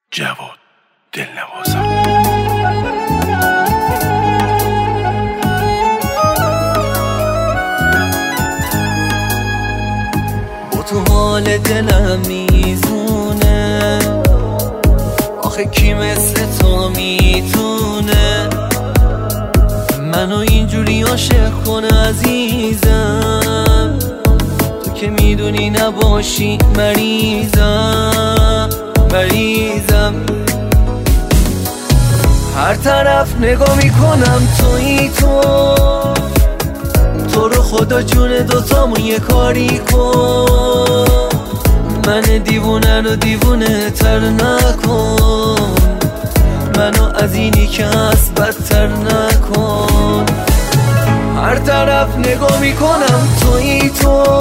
جواد دلنوازم. با تو حال دلم میزونه، آخه کی مثل تو میتونه منو اینجوری عاشق کنه عزیزم؟ تو که میدونی نباشی مریضم. هر طرف نگاه میکنم تویی تو رو خدا جون دوتامون یه کاری کن. من دیوونه رو دیوونه تر نکن، منو از اینی که هست بدتر نکن. هر طرف نگاه میکنم تویی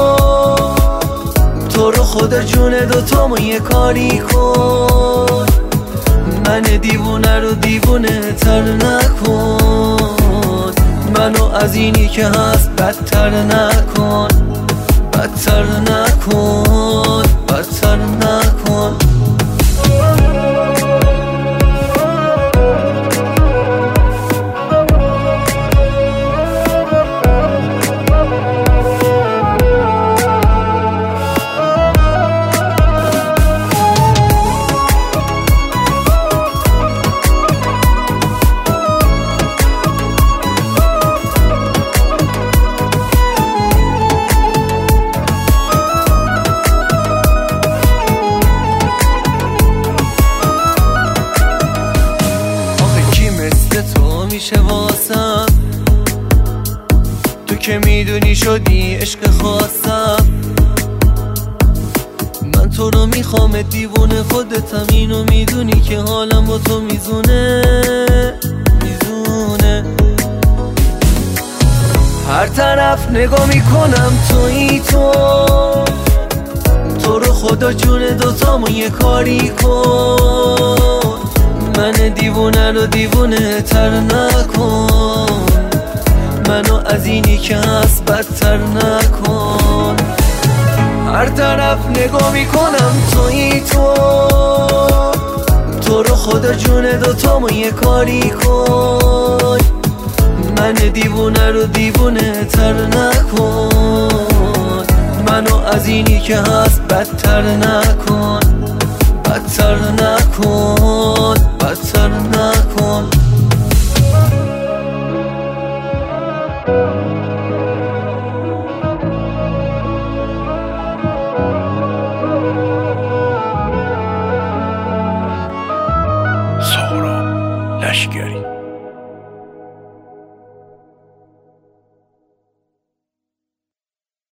تو رو خدا جون دوتامون یه کاری کن. من دیوونه رو دیوونه تر نکن، منو از اینی که هست بدتر نکن. بدتر نکن، بدتر نکن. تو میشه واسم، تو که میدونی شدی عشق خاصم. من تو رو میخوام دیوونه، خودتم اینو میدونی که حالم با تو میزونه. هر طرف نگاه میکنم تویی تو رو خدا جون دوتامون یه کاری کن. من دیوونه رو دیوونه تر نکن، منو از اینی که هست بدتر نکن. هر طرف نگاه میکنم تویی تو رو خدا جون دوتامون یه کاری کن. من دیوونه رو دیوونه تر نکن، منو از اینی که هست بدتر نکن. بدتر نکن، بدتر نکن. سهراب لشگری.